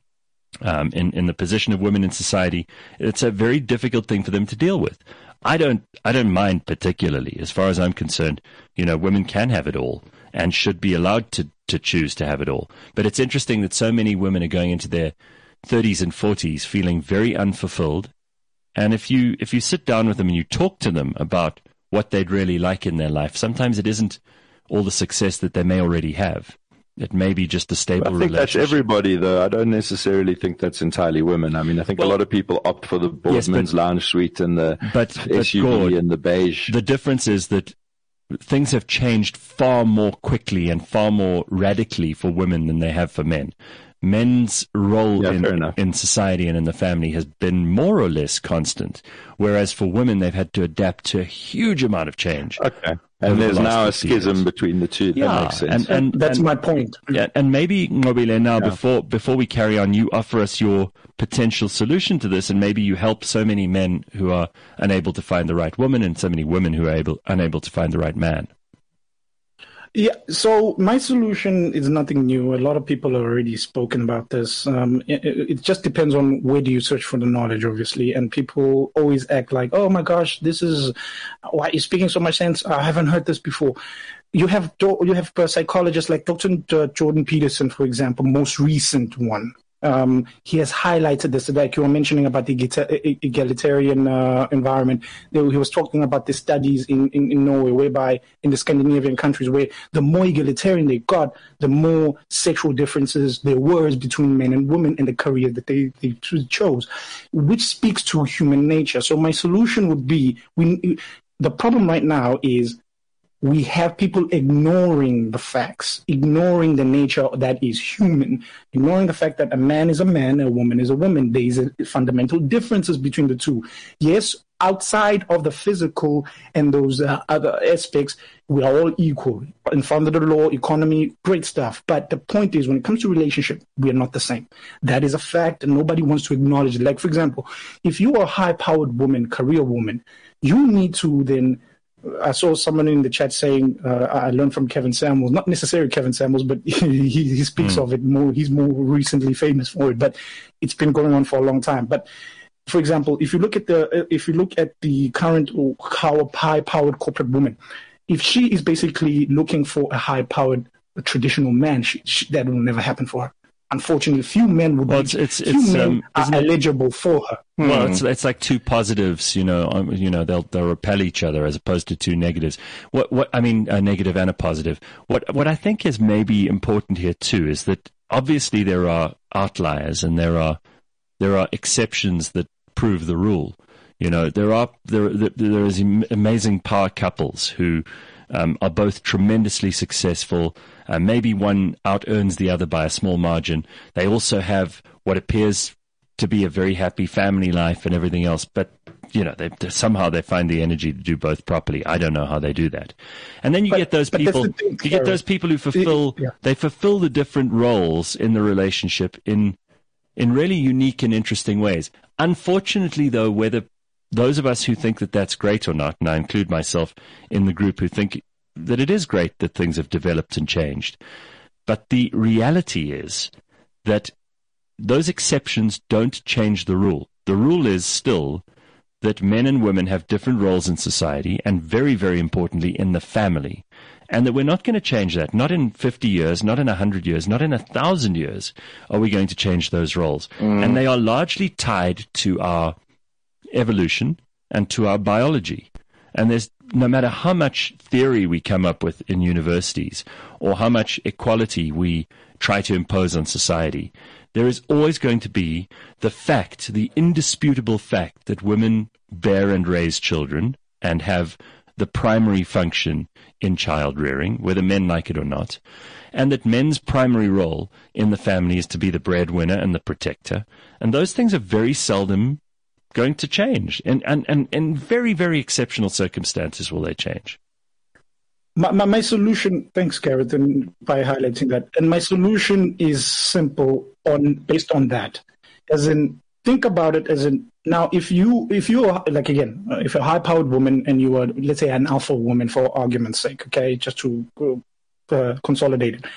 B: in the position of women in society. It's a very difficult thing for them to deal with. I don't mind particularly. As far as I'm concerned, women can have it all and should be allowed to choose to have it all. But it's interesting that so many women are going into their 30s and 40s feeling very unfulfilled. And if you sit down with them and you talk to them about what they'd really like in their life, sometimes it isn't all the success that they may already have. It may be just a stable relationship. I think
E: that's everybody, though. I don't necessarily think that's entirely women. I mean, I think a lot of people opt for the Boardman's Lounge Suite and the SUV Gord, and the beige.
B: The difference is that things have changed far more quickly and far more radically for women than they have for men. Men's role in society and in the family has been more or less constant, whereas for women, they've had to adapt to a huge amount of change.
E: Okay. And there's now a schism between the 2.
B: Yeah,
E: that makes sense.
A: And that's my point.
B: Yeah, and maybe, Nqobile, now before we carry on, you offer us your potential solution to this, and maybe you help so many men who are unable to find the right woman and so many women who are unable to find the right man.
A: Yeah, so my solution is nothing new. A lot of people have already spoken about this. It just depends on where do you search for the knowledge, obviously. And people always act like, oh my gosh, why are you speaking so much sense? I haven't heard this before. You have psychologists like Dr. Jordan Peterson, for example, most recent one. He has highlighted this, like you were mentioning about the egalitarian environment. He was talking about the studies in Norway, whereby in the Scandinavian countries, where the more egalitarian they got, the more sexual differences there were between men and women in the career that they chose, which speaks to human nature. So my solution would be, the problem right now is we have people ignoring the facts, ignoring the nature that is human, ignoring the fact that a man is a man, a woman is a woman. There is fundamental differences between the 2. Yes, outside of the physical and those other aspects, we are all equal. In front of the law, economy, great stuff. But the point is, when it comes to relationship, we are not the same. That is a fact, and nobody wants to acknowledge it. Like, for example, if you are a high-powered woman, career woman, you need to then I saw someone in the chat saying, I learned from Kevin Samuels, not necessarily Kevin Samuels, but he speaks of it more. He's more recently famous for it, but it's been going on for a long time. But for example, if you look at the current or high-powered corporate woman, if she is basically looking for a high-powered traditional man, that will never happen for her. Unfortunately, few men would are eligible for her.
B: Well, it's like two positives, they'll repel each other as opposed to two negatives. A negative and a positive. What I think is maybe important here too is that obviously there are outliers and there are exceptions that prove the rule. There is amazing power couples who are both tremendously successful. Maybe one out-earns the other by a small margin. They also have what appears to be a very happy family life and everything else, but somehow they find the energy to do both properly. I don't know how they do that. And then you get those people. You get those people who fulfill the different roles in the relationship in really unique and interesting ways. Unfortunately, though, whether those of us who think that that's great or not, and I include myself in the group who think that it is great that things have developed and changed, but the reality is that those exceptions don't change the rule. The rule is still that men and women have different roles in society and very, very importantly in the family, and that we're not going to change that. Not in 50 years, not in 100 years, not in 1,000 years are we going to change those roles. And they are largely tied to our evolution and to our biology. And there's no matter how much theory we come up with in universities or how much equality we try to impose on society, there is always going to be the indisputable fact that women bear and raise children and have the primary function in child rearing, whether men like it or not, and that men's primary role in the family is to be the breadwinner and the protector. And those things are very seldom going to change. And in very, very exceptional circumstances will they change.
A: My solution, thanks, Gareth, and by highlighting that. And my solution is simple based on that. As in, think about it as in, now, if you're like, again, if you're a high-powered woman and you are, let's say, an alpha woman for argument's sake, okay, just to consolidate it,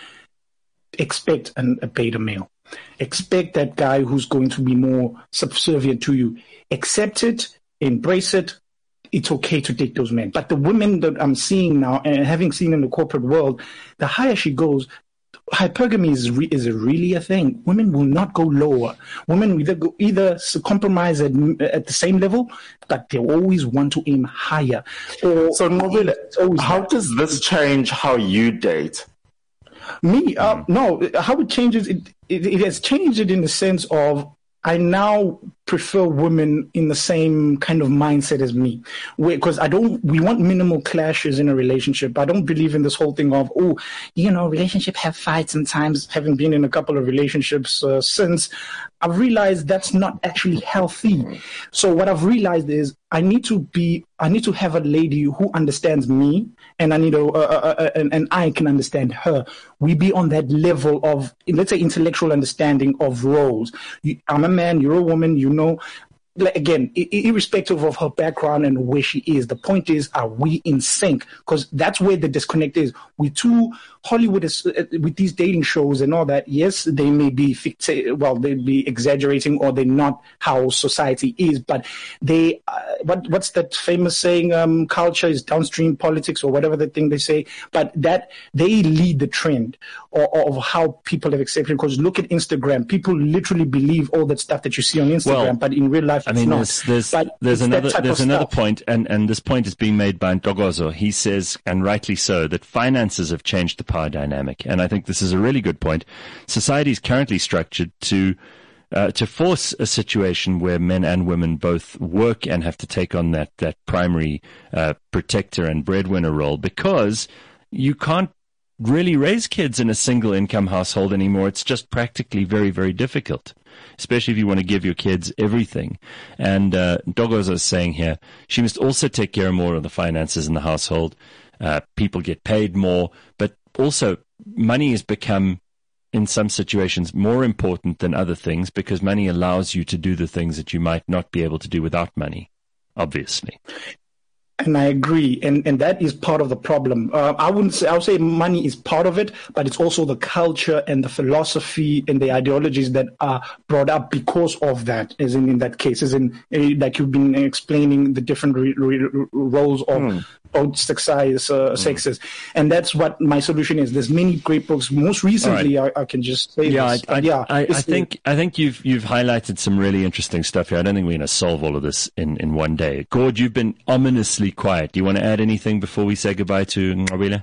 A: expect a beta male. Expect that guy who's going to be more subservient to you. Accept it, embrace it. It's okay to date those men. But the women that I'm seeing now and having seen in the corporate world, the higher she goes, hypergamy is really a thing. Women will not go lower. Women will either compromise at the same level, but they always want to aim higher.
C: So, Nobile, how does this change how you date?
A: Me? No. How it changes, it has changed it in the sense of I now prefer women in the same kind of mindset as me, because we want minimal clashes in a relationship. I don't believe in this whole thing of, relationship have fights sometimes. Having been in a couple of relationships since, I've realized that's not actually healthy. So what I've realized is I need to have a lady who understands me, and and I can understand her. We be on that level of, let's say, intellectual understanding of roles. I'm a man, you're a woman, again, irrespective of her background and where she is, the point is, are we in sync? Because that's where the disconnect is. Hollywood is, with these dating shows and all that, yes, they may be they'd be exaggerating, or they're not how society is, but they, what's that famous saying, culture is downstream politics, or whatever the thing they say, but that they lead the trend of how people have accepted. Because look at Instagram, people literally believe all that stuff that you see on Instagram, but in real life, there's
B: another point, and this point is being made by Ntokozo. He says, and rightly so, that finances have changed the power dynamic, and I think this is a really good point. Society is currently structured to force a situation where men and women both work and have to take on that primary protector and breadwinner role, because you can't really raise kids in a single income household anymore. It's just practically very, very difficult, especially if you want to give your kids everything. And Ntokozo is saying here, she must also take care more of the finances in the household. People get paid more, but also money has become, in some situations, more important than other things, because money allows you to do the things that you might not be able to do without money, obviously.
A: And I agree, and that is part of the problem. I would say money is part of it, but it's also the culture and the philosophy and the ideologies that are brought up because of that. As in that case, as in like you've been explaining the different roles of both sexes, and that's what my solution is. There's many great books. Most recently, I can just say this.
B: I think you've highlighted some really interesting stuff here. I don't think we're going to solve all of this in one day. Gord, you've been ominously quiet. Do you want to add anything before we say goodbye to Nwabile?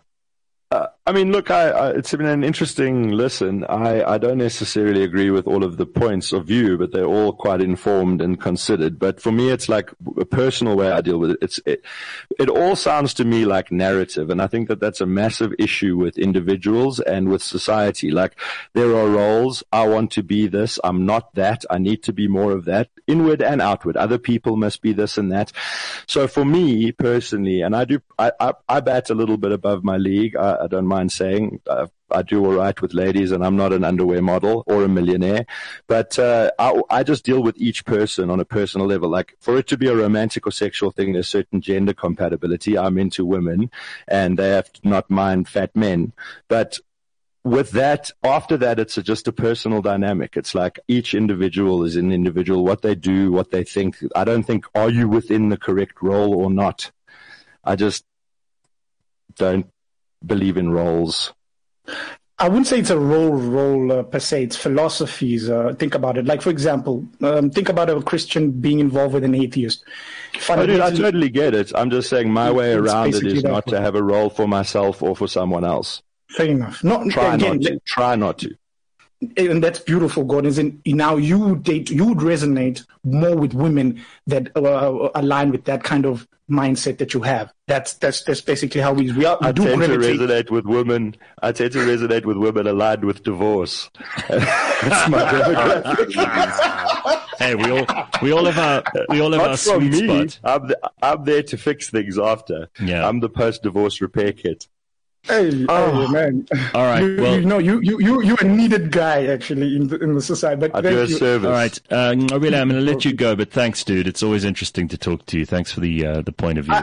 E: I mean, look, it's been an interesting listen. I don't necessarily agree with all of the points of view, but they're all quite informed and considered. But for me, it's like a personal way I deal with it. It all sounds to me like narrative, and I think that that's a massive issue with individuals and with society. Like, there are roles. I want to be this. I'm not that. I need to be more of that, inward and outward. Other people must be this and that. So for me personally, and I bat a little bit above my league. I don't mind saying I do all right with ladies, and I'm not an underwear model or a millionaire, but I just deal with each person on a personal level. Like, for it to be a romantic or sexual thing, there's certain gender compatibility. I'm into women, and they have to not mind fat men. But with that, after that, it's just a personal dynamic. It's like each individual is an individual, what they do, what they think. I don't think, are you within the correct role or not? I just don't believe in roles.
A: I wouldn't say it's a role per se. It's philosophies. Think about it. Like, for example, think about a Christian being involved with an atheist.
E: I totally get it. I'm just saying my way around it is not to have a role for myself or for someone else.
A: Fair enough.
E: Try not to.
A: And that's beautiful, Gordon. Now you would resonate more with women that align with that kind of mindset that you have. That's basically how we are. I tend to resonate
E: with women. I tend to resonate with women aligned with divorce. That's my demographic.
B: Hey, we all have our sweet spot.
E: I'm there to fix things after.
B: Yeah.
E: I'm the post-divorce repair kit.
A: Hey, man!
B: All right,
A: you're a needed guy actually in the society. But
E: I do a service.
B: All right, Nwabile, I'm going to let you go, but thanks, dude. It's always interesting to talk to you. Thanks for the point of view.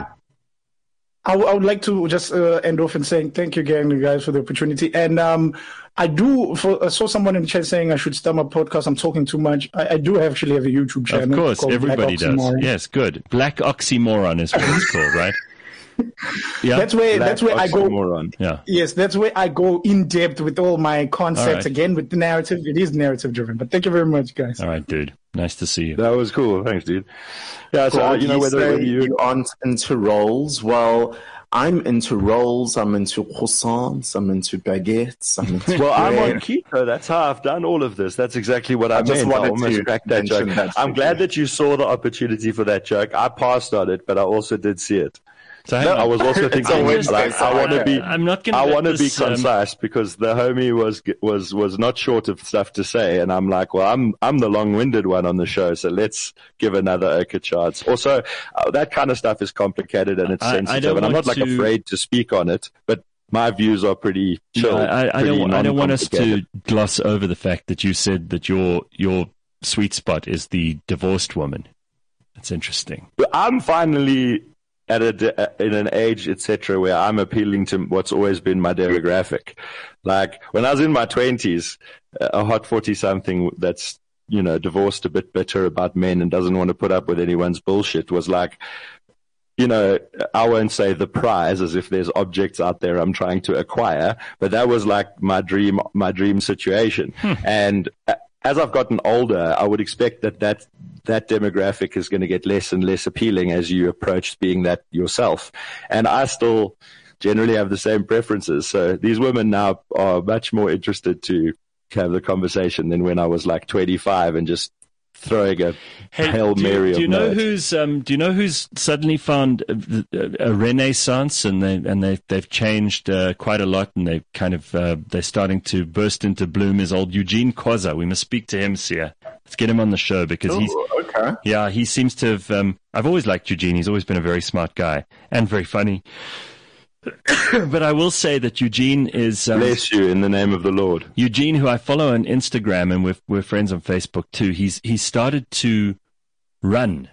A: I would like to just end off and saying thank you again, you guys, for the opportunity. And I saw someone in the chat saying I should start my podcast. I'm talking too much. I do actually have a YouTube channel.
B: Of course, everybody does. Yes, good. Black Oxymoron is what it's called, right?
A: Yeah, that's where I go.
B: Yeah.
A: Yes, that's where I go in depth with all my concepts. Again, with the narrative. It is narrative driven. But thank you very much, guys.
B: All right, dude. Nice to see you.
E: That was cool. Thanks, dude. Yeah. So whether you
C: aren't into roles, well, I'm into rolls. I'm into croissants. I'm into baguettes. I'm into
E: well, I'm on keto. That's how I've done all of this. That's exactly what I meant. I almost cracked that joke. I'm glad that you saw the opportunity for that joke. I passed on it, but I also did see it. So I was also thinking, I want to be.
B: I'm not going to.
E: I want to be concise because the homie was not short of stuff to say, and I'm like, well, I'm the long-winded one on the show, so let's give another Oka chance. Also, that kind of stuff is complicated and it's sensitive, and I'm not afraid to speak on it, but my views are pretty chill.
B: I don't want us to gloss over the fact that you said that your sweet spot is the divorced woman. That's interesting.
E: I'm finally in an age, etc., where I'm appealing to what's always been my demographic. Like, when I was in my 20s, a hot 40-something that's, divorced, a bit bitter about men and doesn't want to put up with anyone's bullshit was like, I won't say the prize as if there's objects out there I'm trying to acquire, but that was like my dream situation. And as I've gotten older, I would expect that demographic is going to get less and less appealing as you approach being that yourself. And I still generally have the same preferences. So these women now are much more interested to have the conversation than when I was like 25 and just throwing a Hail Mary.
B: Do you know who's suddenly found a renaissance and they've changed quite a lot, and they've kind of they're starting to burst into bloom? Is old Eugene Khoza. We must speak to him, Sia. Let's get him on the show because he seems to have. I've always liked Eugene. He's always been a very smart guy and very funny. But I will say that Eugene is...
E: bless you in the name of the Lord.
B: Eugene, who I follow on Instagram, and we're friends on Facebook too, he's started to run.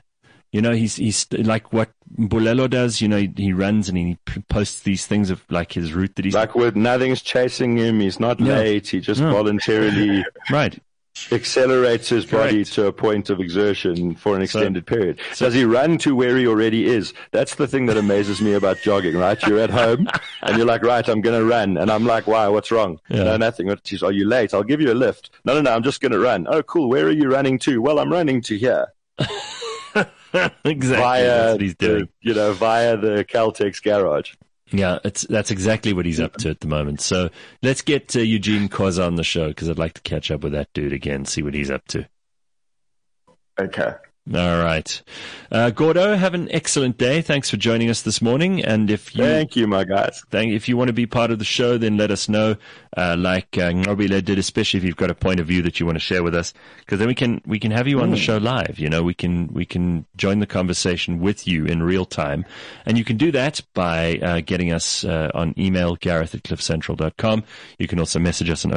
B: You know, he's like what Bulelo does. You know, he runs and he posts these things of like his route that he's
E: like with nothing's chasing him. He's not late. He just voluntarily accelerates his body to a point of exertion for an extended period. Does he run to where he already is? That's the thing that amazes me about jogging, right? You're at home and you're like, right, I'm going to run. And I'm like, why? What's wrong? No, nothing. Are you late? I'll give you a lift. No, I'm just going to run. Oh, cool. Where are you running to? Well, I'm running to here.
B: Exactly.
E: Via
B: that's what he's doing.
E: Via the Caltex garage.
B: Yeah, that's exactly what he's up to at the moment. So let's get Eugene Khoza on the show because I'd like to catch up with that dude again, see what he's up to.
C: Okay.
B: All right. Gordo, have an excellent day. Thanks for joining us this morning. And
E: thank you, my guys.
B: If you want to be part of the show, then let us know, like Ngobile did, especially if you've got a point of view that you want to share with us, because then we can have you on the show live. You know, we can join the conversation with you in real time. And you can do that by getting us on email, gareth@cliffcentral.com. You can also message us on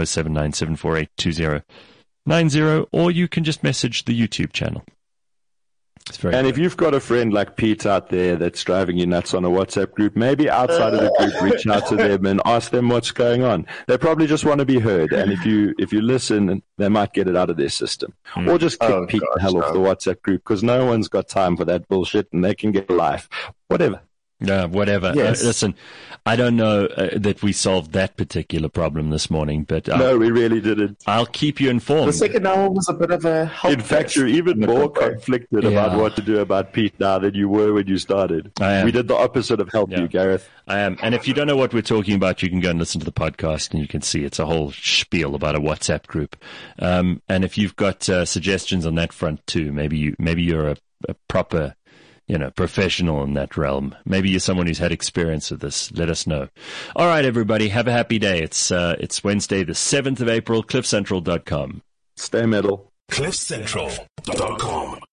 B: 0797482090, or you can just message the YouTube channel.
E: And if you've got a friend like Pete out there that's driving you nuts on a WhatsApp group, maybe outside of the group, reach out to them and ask them what's going on. They probably just want to be heard. And if you listen, they might get it out of their system. Or just kick Pete the hell off the WhatsApp group, because no one's got time for that bullshit and they can get a life. Whatever.
B: Yeah, whatever.
C: Yes.
B: Listen, I don't know that we solved that particular problem this morning, but
E: no, we really didn't.
B: I'll keep you informed.
C: The second hour was a bit of a help.
E: In fact, you're even more conflicted about what to do about Pete now than you were when you started.
B: I am.
E: We did the opposite of help you, Gareth.
B: I am. And if you don't know what we're talking about, you can go and listen to the podcast and you can see it's a whole spiel about a WhatsApp group. And if you've got suggestions on that front too, maybe you're a proper professional in that realm. Maybe you're someone who's had experience with this. Let us know. All right, everybody. Have a happy day. It's Wednesday, the 7th of April, cliffcentral.com.
E: Stay metal.
F: cliffcentral.com